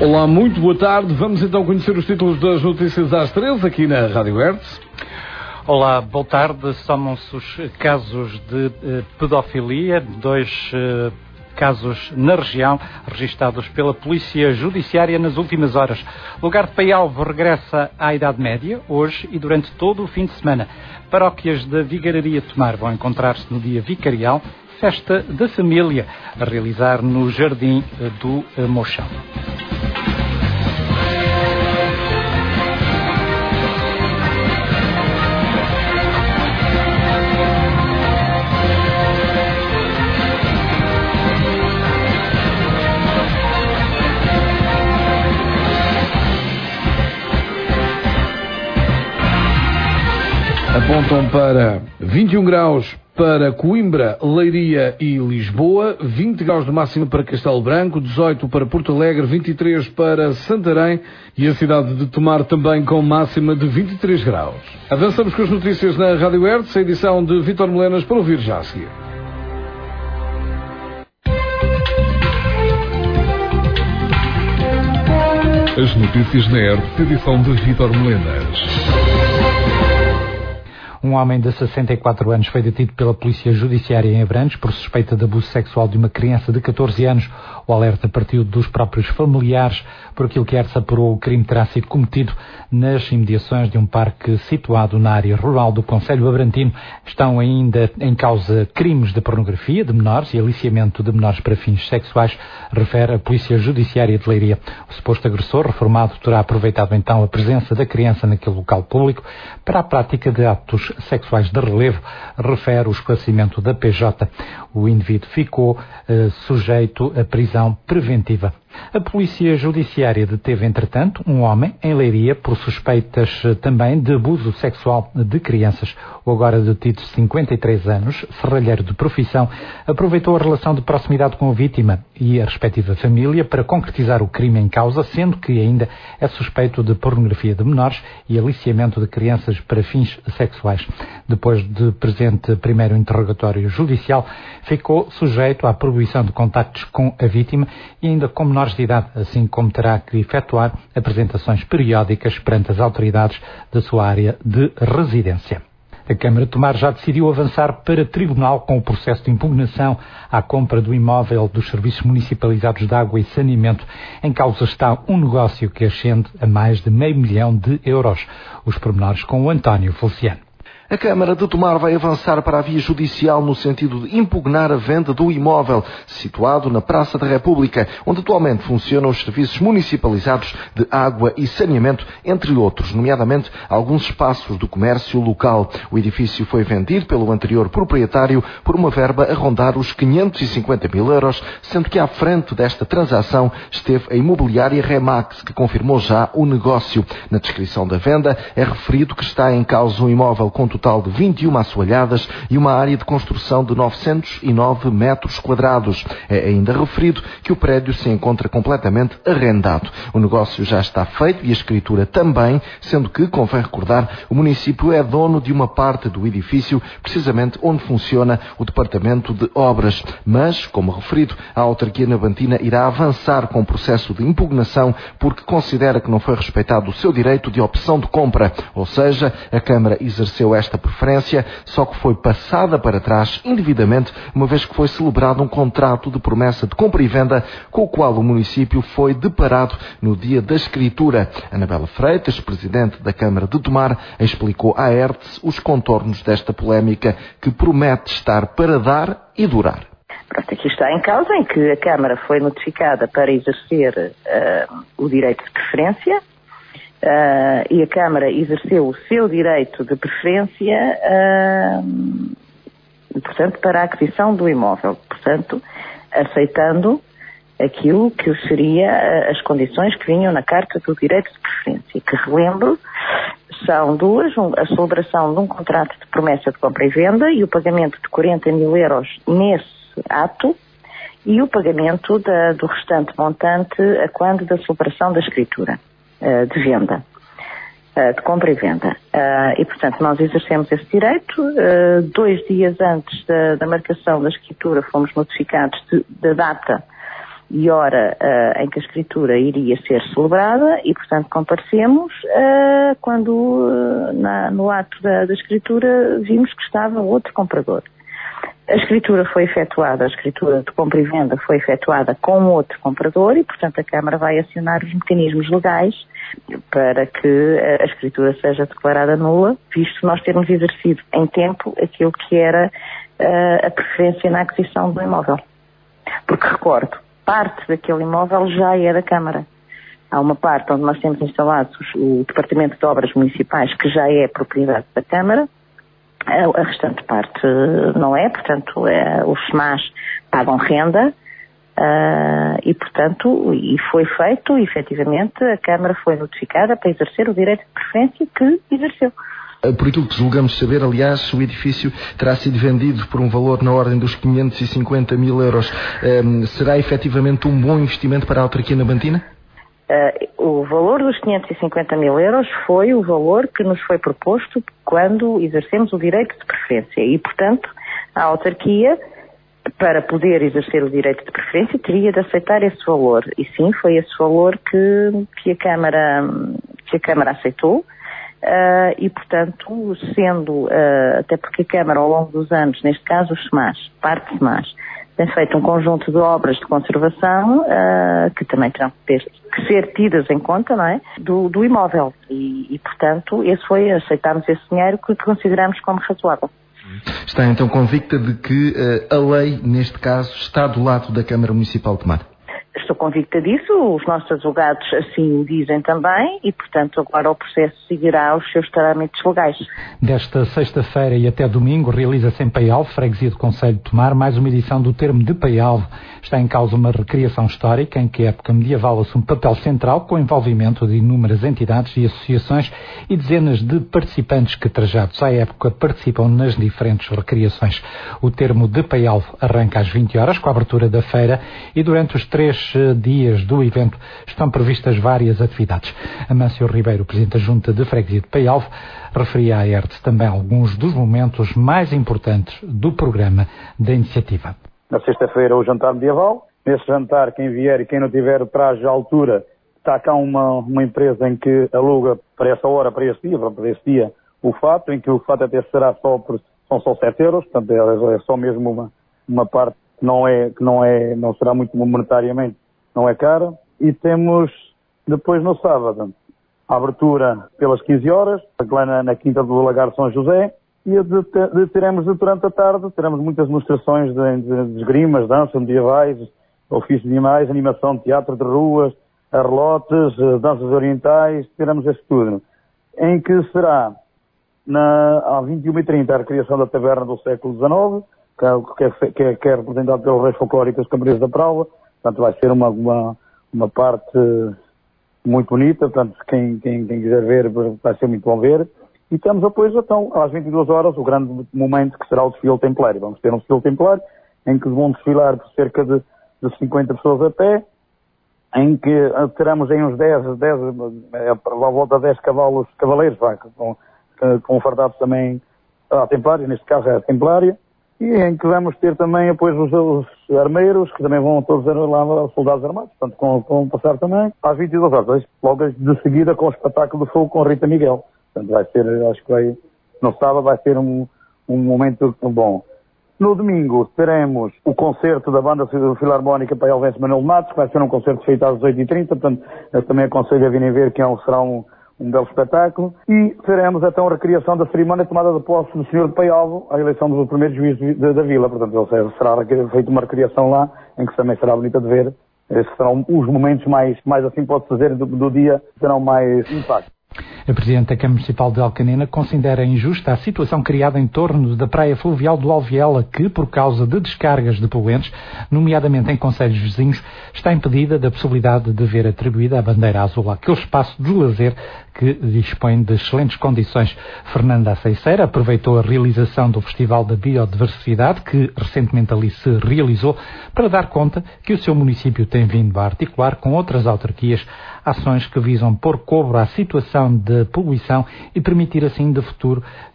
Olá, muito boa tarde. Vamos então conhecer os títulos das notícias às 13 aqui na Rádio Hertz. Olá, boa tarde. Somam-se os casos de pedofilia, 2 casos na região, registados pela Polícia Judiciária nas últimas horas. O lugar de Paialvo regressa à Idade Média, hoje e durante todo o fim de semana. Paróquias da Vigararia de Tomar vão encontrar-se no dia vicarial, festa da família, a realizar no Jardim do Mochão. Apontam para 21 graus para Coimbra, Leiria e Lisboa, 20 graus de máxima para Castelo Branco, 18 para Porto Alegre, 23 para Santarém e a cidade de Tomar também com máxima de 23 graus. Avançamos com as notícias na Rádio Hertz, a edição de Vítor Melenas para ouvir já a seguir. As notícias na Hertz, edição de Vítor Melenas. Um homem de 64 anos foi detido pela Polícia Judiciária em Abrantes por suspeita de abuso sexual de uma criança de 14 anos. O alerta partiu dos próprios familiares, por aquilo que se apurou, o crime terá sido cometido nas imediações de um parque situado na área rural do concelho abrantino. Estão ainda em causa crimes de pornografia de menores e aliciamento de menores para fins sexuais, refere a Polícia Judiciária de Leiria. O suposto agressor reformado terá aproveitado então a presença da criança naquele local público para a prática de atos sexuais de relevo, refere o esclarecimento da PJ. O indivíduo ficou sujeito a prisão preventiva. A Polícia Judiciária deteve, entretanto, um homem em Leiria por suspeitas também de abuso sexual de crianças. O agora detido de 53 anos, serralheiro de profissão, aproveitou a relação de proximidade com a vítima e a respectiva família para concretizar o crime em causa, sendo que ainda é suspeito de pornografia de menores e aliciamento de crianças para fins sexuais. Depois de presente primeiro interrogatório judicial, ficou sujeito à proibição de contactos com a vítima e ainda com menores de idade, assim como terá que efetuar apresentações periódicas perante as autoridades da sua área de residência. A Câmara de Tomar já decidiu avançar para tribunal com o processo de impugnação à compra do imóvel dos serviços municipalizados de água e saneamento. Em causa está um negócio que ascende a mais de €500 mil. Os pormenores com o António Feliciano. A Câmara de Tomar vai avançar para a via judicial no sentido de impugnar a venda do imóvel situado na Praça da República, onde atualmente funcionam os serviços municipalizados de água e saneamento, entre outros, nomeadamente alguns espaços do comércio local. O edifício foi vendido pelo anterior proprietário por uma verba a rondar os €550 mil, sendo que à frente desta transação esteve a imobiliária Remax, que confirmou já o negócio. Na descrição da venda é referido que está em causa um imóvel com total de 21 assoalhadas e uma área de construção de 909 metros quadrados. É ainda referido que o prédio se encontra completamente arrendado. O negócio já está feito e a escritura também, sendo que, convém recordar, o município é dono de uma parte do edifício, precisamente onde funciona o Departamento de Obras. Mas, como referido, a autarquia nabantina irá avançar com o processo de impugnação porque considera que não foi respeitado o seu direito de opção de compra, ou seja, a Câmara exerceu esta preferência, só que foi passada para trás indevidamente, uma vez que foi celebrado um contrato de promessa de compra e venda com o qual o município foi deparado no dia da escritura. Anabela Freitas, presidente da Câmara de Tomar, explicou à Hertz os contornos desta polémica que promete estar para dar e durar. Pronto, aqui está em causa em que a Câmara foi notificada para exercer o direito de preferência, e a Câmara exerceu o seu direito de preferência, portanto, para a aquisição do imóvel. Portanto, aceitando aquilo que seria as condições que vinham na Carta do Direito de Preferência, que relembro, são duas: a celebração de um contrato de promessa de compra e venda e o pagamento de €40 mil nesse ato e o pagamento do restante montante a quando da celebração da escritura de venda, de compra e venda. E, portanto, nós exercemos esse direito. 2 dias antes da marcação da escritura fomos notificados da data e hora em que a escritura iria ser celebrada e, portanto, comparecemos quando no ato da escritura vimos que estava outro comprador. A escritura foi efetuada, a escritura de compra e venda foi efetuada com outro comprador e, portanto, a Câmara vai acionar os mecanismos legais para que a escritura seja declarada nula, visto nós termos exercido em tempo aquilo que era a preferência na aquisição do imóvel. Porque, recordo, parte daquele imóvel já é da Câmara. Há uma parte onde nós temos instalados o Departamento de Obras Municipais, que já é propriedade da Câmara. A restante parte não é, portanto, os SMAs pagam renda e, portanto, e foi feito, efetivamente, a Câmara foi notificada para exercer o direito de preferência que exerceu. Por aquilo que julgamos saber, aliás, o edifício terá sido vendido por um valor na ordem dos 550 mil euros. Será efetivamente um bom investimento para a autarquia nabantina? O valor dos 550 mil euros foi o valor que nos foi proposto quando exercemos o direito de preferência e, portanto, a autarquia, para poder exercer o direito de preferência, teria de aceitar esse valor. E sim, foi esse valor que a Câmara aceitou. E, portanto, sendo, até porque a Câmara, ao longo dos anos, neste caso os SMAs, parte SMAs, tem feito um conjunto de obras de conservação que também terão que ser tidas em conta, não é? Do imóvel. E, portanto, aceitámos esse dinheiro que consideramos como razoável. Está então convicta de que a lei, neste caso, está do lado da Câmara Municipal de Tomar? Estou convicta disso, os nossos advogados assim o dizem também e, portanto, agora o processo seguirá os seus trâmites legais. Desta sexta-feira e até domingo realiza-se em Paialvo, freguesia do Concelho de Tomar, mais uma edição do Termo de Paialvo. Está em causa uma recriação histórica em que a época medieval assume papel central com o envolvimento de inúmeras entidades e associações e dezenas de participantes que, trajados à época, participam nas diferentes recriações. O Termo de Paialvo arranca às 20 horas com a abertura da feira e durante os 3 dias do evento estão previstas várias atividades. Amâncio Ribeiro, presidente da Junta de Freguesia de Paialvo, referia à ERTE também alguns dos momentos mais importantes do programa da iniciativa. Na sexta-feira o jantar medieval. Nesse jantar, quem vier e quem não tiver o traje à altura, está cá uma empresa em que aluga para essa hora, para esse dia, o fato, em que o fato até será são só 7 euros, portanto é só mesmo uma parte que não será muito monetariamente, não é cara. E temos depois no sábado a abertura pelas 15 horas, lá na Quinta do Lagar São José, e teremos durante a tarde, teremos muitas demonstrações de esgrimas, danças medievais, ofícios de animais, animação de teatro de ruas, arrelotes, danças orientais, teremos esse tudo. Em que será, às 21h30, a recriação da taberna do século XIX, que é representado pelos reis folclóricos camareiros da Prova. Portanto, vai ser uma parte muito bonita, portanto, quem quiser ver, vai ser muito bom ver. E temos depois, então, às 22 horas, o grande momento que será o desfile templário. Vamos ter um desfile templário, em que vão desfilar por cerca de 50 pessoas a pé, em que teremos em uns 10 à volta de 10 cavaleiros, com fardados também a templária, neste caso é a templária, e em que vamos ter também depois os armeiros, que também vão todos lá, soldados armados, portanto, vão passar também às 22 horas, logo de seguida com o espetáculo de fogo com Rita Miguel. Portanto, vai ser, acho que no sábado vai ser um momento bom. No domingo teremos o concerto da Banda Filarmónica Paialvense Manuel Matos, que vai ser um concerto feito às 18h30, portanto, eu também aconselho a virem ver que será um belo espetáculo. E teremos então a recriação da cerimónia de tomada de posse do Senhor de Paialvo, a eleição do primeiro juiz da vila. Portanto, será feita uma recriação lá, em que também será bonita de ver. Esses serão os momentos mais assim pode-se dizer, do dia, que terão mais impacto. A Presidente da Câmara Municipal de Alcanena considera injusta a situação criada em torno da praia fluvial do Alviela, que, por causa de descargas de poluentes, nomeadamente em concelhos vizinhos, está impedida da possibilidade de ver atribuída a bandeira azul àquele espaço de lazer que dispõe de excelentes condições. Fernanda Aceiceira aproveitou a realização do Festival da Biodiversidade, que recentemente ali se realizou, para dar conta que o seu município tem vindo a articular com outras autarquias ações que visam pôr cobro à situação de poluição e permitir assim de futuro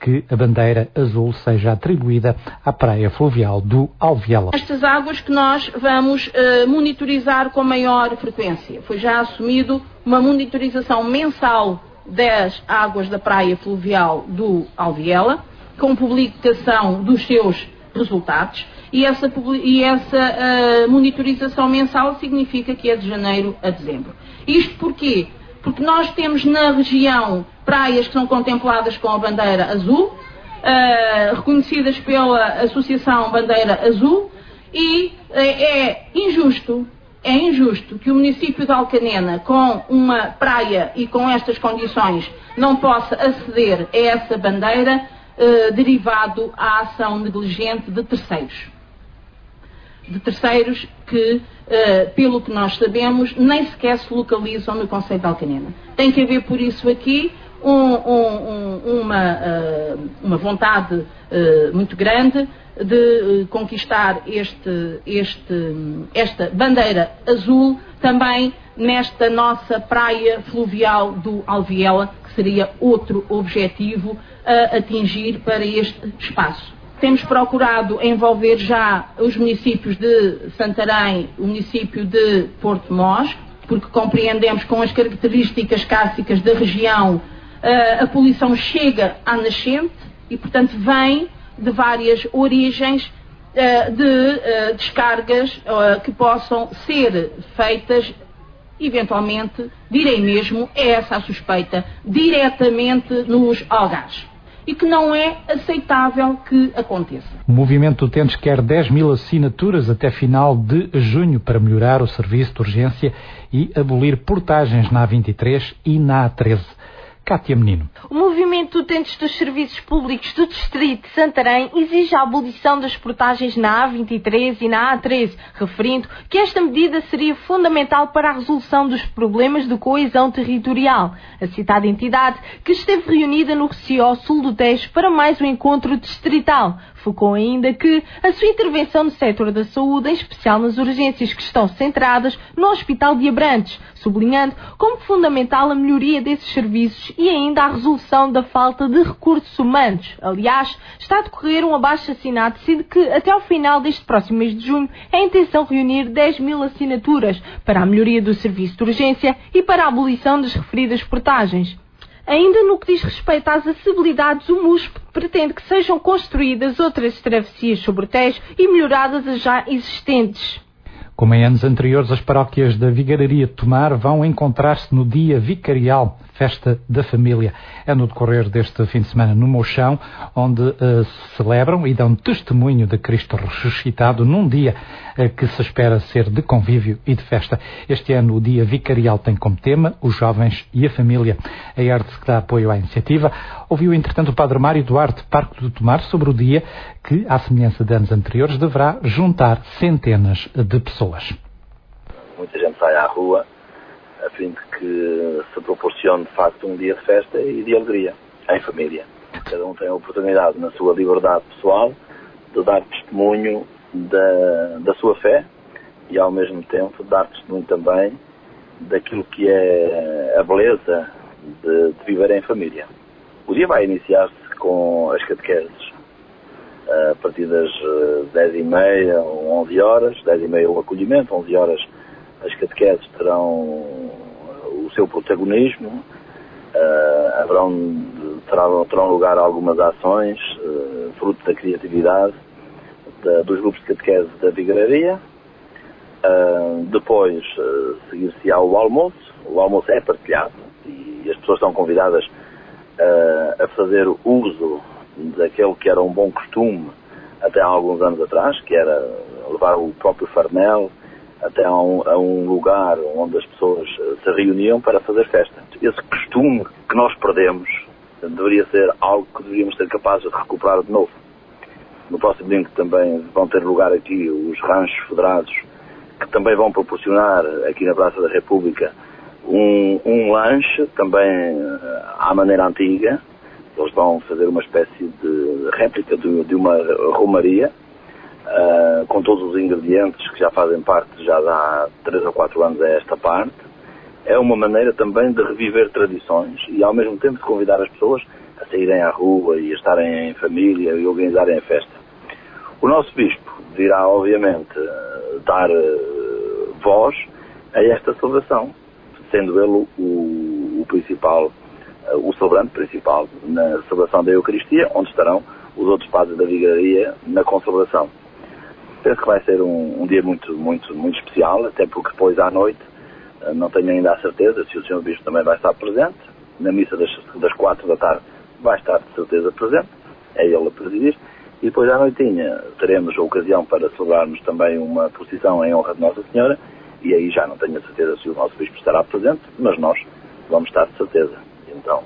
que a bandeira azul seja atribuída à praia fluvial do Alviela. Estas águas que nós vamos monitorizar com maior frequência. Foi já assumido uma monitorização mensal das águas da praia fluvial do Alviela, com publicação dos seus resultados, e essa monitorização mensal significa que é de janeiro a dezembro. Isto porquê? Porque nós temos na região praias que são contempladas com a bandeira azul, reconhecidas pela Associação Bandeira Azul, e é injusto que o município de Alcanena, com uma praia e com estas condições, não possa aceder a essa bandeira derivado à ação negligente de terceiros. De terceiros que, pelo que nós sabemos, nem sequer se localizam no concelho de Alcanena. Tem que haver, por isso, aqui uma vontade muito grande de conquistar esta bandeira azul também nesta nossa praia fluvial do Alviela, que seria outro objetivo a atingir para este espaço. Temos procurado envolver já os municípios de Santarém, o município de Porto Mós, porque compreendemos com as características cársicas da região, a poluição chega à nascente e, portanto, vem de várias origens de descargas que possam ser feitas, eventualmente, direi mesmo, é essa a suspeita, diretamente nos algares. E que não é aceitável que aconteça. O Movimento Utentes quer 10 mil assinaturas até final de junho para melhorar o serviço de urgência e abolir portagens na A23 e na A13. Cátia Menino. O Movimento Utentes dos Serviços Públicos do Distrito de Santarém exige a abolição das portagens na A23 e na A13, referindo que esta medida seria fundamental para a resolução dos problemas de coesão territorial. A citada entidade, que esteve reunida no Recio ao sul do Tejo para mais um encontro distrital, focou ainda que a sua intervenção no setor da saúde, em especial nas urgências que estão centradas no Hospital de Abrantes, sublinhando como fundamental a melhoria desses serviços e ainda a resolução da falta de recursos humanos. Aliás, está a decorrer um abaixo-assinado, sendo que até ao final deste próximo mês de junho é a intenção reunir 10 mil assinaturas para a melhoria do serviço de urgência e para a abolição das referidas portagens. Ainda no que diz respeito às acessibilidades, o MUSP pretende que sejam construídas outras travessias sobre o Tejo e melhoradas as já existentes. Como em anos anteriores, as paróquias da Vigararia de Tomar vão encontrar-se no Dia Vicarial, Festa da Família. É no decorrer deste fim de semana no Mochão, onde celebram e dão testemunho de Cristo ressuscitado num dia que se espera ser de convívio e de festa. Este ano o Dia Vicarial tem como tema os jovens e a família. A ERDS, que dá apoio à iniciativa, ouviu entretanto o Padre Mário Duarte, Parque do Tomar, sobre o dia que, à semelhança de anos anteriores, deverá juntar centenas de pessoas. Muita gente sai à rua a fim de que se proporcione de facto um dia de festa e de alegria em família. Cada um tem a oportunidade, na sua liberdade pessoal, de dar testemunho da sua fé e ao mesmo tempo dar testemunho também daquilo que é a beleza de viver em família. O dia vai iniciar-se com as catequeses a partir das 10h30 ou 11 horas, 10h30 o acolhimento, 11 horas as catequeses terão o seu protagonismo, terão lugar algumas ações, fruto da criatividade dos grupos de catequese da Vigararia. Depois seguir-se-á o almoço é partilhado e as pessoas estão convidadas a fazer uso daquele que era um bom costume até há alguns anos atrás, que era levar o próprio farnel até a um lugar onde as pessoas se reuniam para fazer festa. Esse costume que nós perdemos deveria ser algo que deveríamos ser capazes de recuperar de novo. No próximo domingo também vão ter lugar aqui os ranchos federados, que também vão proporcionar aqui na Praça da República um lanche, também à maneira antiga. Eles vão fazer uma espécie de réplica de uma romaria, com todos os ingredientes que já fazem parte, já há 3 ou 4 anos a esta parte. É uma maneira também de reviver tradições e ao mesmo tempo de convidar as pessoas a saírem à rua e a estarem em família e organizarem a festa. O nosso bispo virá, obviamente, dar voz a esta celebração, sendo ele o principal, o celebrante principal na celebração da Eucaristia, onde estarão os outros padres da Vigaria na concelebração. Penso que vai ser um dia muito, muito, muito especial, até porque depois à noite, não tenho ainda a certeza se o Sr. Bispo também vai estar presente, na missa das 4 da tarde vai estar de certeza presente, é ele a presidir, e depois à noitinha teremos a ocasião para celebrarmos também uma procissão em honra de Nossa Senhora, e aí já não tenho a certeza se o nosso Bispo estará presente, mas nós vamos estar de certeza. Então,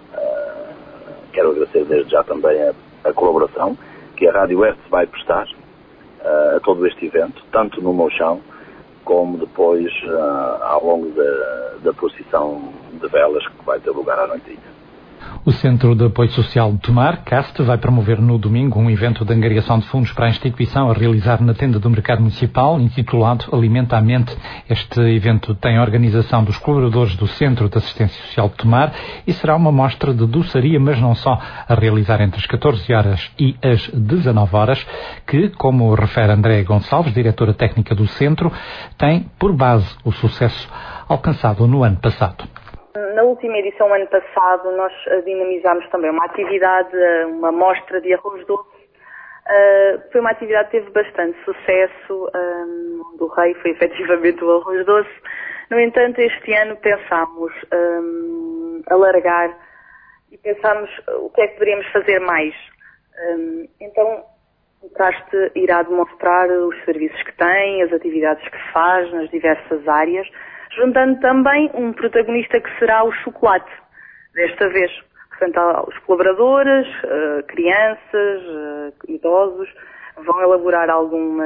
quero agradecer desde já também a colaboração que a Rádio Oeste vai prestar a todo este evento, tanto no Mochão, como depois ao longo da procissão de velas que vai ter lugar à noitinha. O Centro de Apoio Social de Tomar, CAST, vai promover no domingo um evento de angariação de fundos para a instituição a realizar na tenda do Mercado Municipal, intitulado Alimenta a Mente. Este evento tem a organização dos colaboradores do Centro de Assistência Social de Tomar e será uma mostra de doçaria, mas não só, a realizar entre as 14 horas e as 19 horas, que, como refere André Gonçalves, diretora técnica do Centro, tem por base o sucesso alcançado no ano passado. Na última edição, ano passado, nós dinamizámos também uma atividade, uma mostra de arroz doce. Foi uma atividade que teve bastante sucesso. Do rei foi efetivamente o arroz doce. No entanto, este ano pensámos alargar e pensámos o que é que poderíamos fazer mais. Então, o CAST irá demonstrar os serviços que tem, as atividades que faz nas diversas áreas, juntando também um protagonista que será o chocolate, desta vez. Portanto, os colaboradores, crianças, idosos, vão elaborar alguns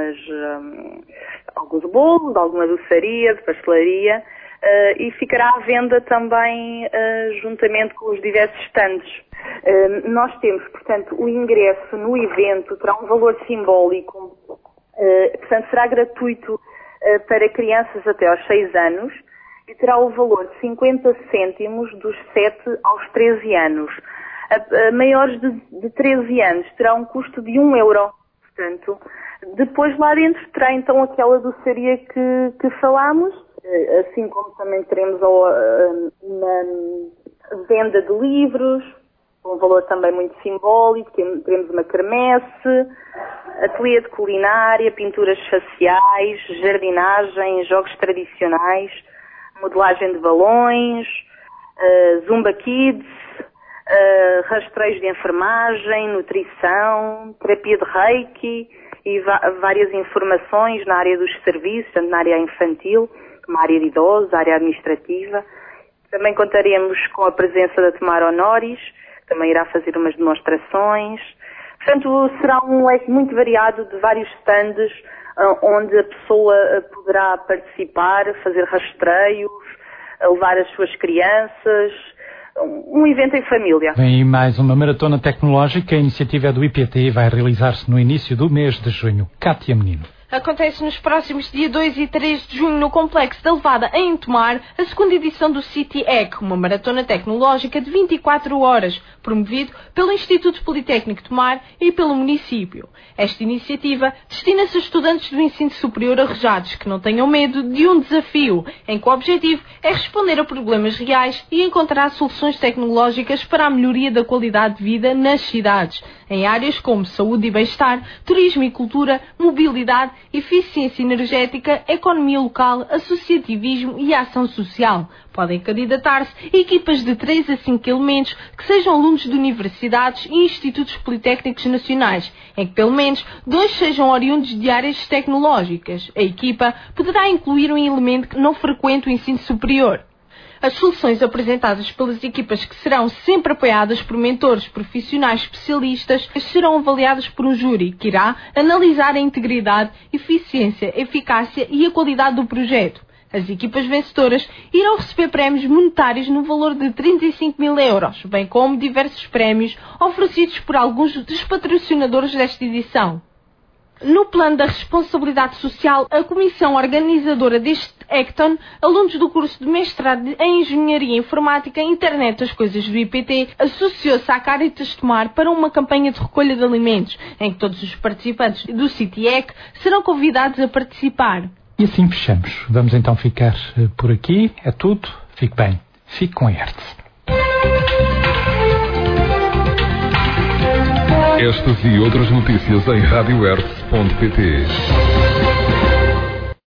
bolos, alguma doçaria, de pastelaria, e ficará à venda também juntamente com os diversos stands. Nós temos, portanto, o ingresso no evento terá um valor simbólico, portanto, será gratuito para crianças até aos 6 anos e terá o valor de 50 cêntimos dos 7 aos 13 anos. Maiores de 13 anos terá um custo de 1 euro. Portanto, depois lá dentro terá então aquela doçaria que falámos, assim como também teremos uma venda de livros, um valor também muito simbólico, teremos uma quermesse, ateliê de culinária, pinturas faciais, jardinagem, jogos tradicionais, modelagem de balões, Zumba Kids, rastreios de enfermagem, nutrição, terapia de Reiki e várias informações na área dos serviços, tanto na área infantil, como na área de idosos, área administrativa. Também contaremos com a presença da Tomar Honoris, também irá fazer umas demonstrações. Portanto, será um leque muito variado de vários stands onde a pessoa poderá participar, fazer rastreios, levar as suas crianças, um evento em família. Vem aí mais uma maratona tecnológica. A iniciativa é do IPT e vai realizar-se no início do mês de junho. Cátia Menino. Acontece nos próximos dia 2 e 3 de junho no Complexo da Levada, em Tomar, a segunda edição do City Egg, uma maratona tecnológica de 24 horas, promovido pelo Instituto Politécnico de Tomar e pelo município. Esta iniciativa destina-se a estudantes do ensino superior arrojados que não tenham medo de um desafio, em que o objetivo é responder a problemas reais e encontrar soluções tecnológicas para a melhoria da qualidade de vida nas cidades, em áreas como saúde e bem-estar, turismo e cultura, mobilidade, eficiência energética, economia local, associativismo e ação social. Podem candidatar-se equipas de 3 a 5 elementos que sejam alunos de universidades e institutos politécnicos nacionais, em que pelo menos 2 sejam oriundos de áreas tecnológicas. A equipa poderá incluir um elemento que não frequente o ensino superior. As soluções apresentadas pelas equipas, que serão sempre apoiadas por mentores profissionais especialistas, serão avaliadas por um júri que irá analisar a integridade, eficiência, eficácia e a qualidade do projeto. As equipas vencedoras irão receber prémios monetários no valor de 35.000 euros, bem como diversos prémios oferecidos por alguns dos patrocinadores desta edição. No plano da responsabilidade social, a comissão organizadora deste Hecton, alunos do curso de mestrado em Engenharia Informática e Internet das Coisas do IPT, associou-se à Caritas Tomar para uma campanha de recolha de alimentos, em que todos os participantes do CITIEC serão convidados a participar. E assim fechamos. Vamos então ficar por aqui. É tudo. Fique bem. Fique com a ERTE. Estas e outras notícias em radioerte.pt.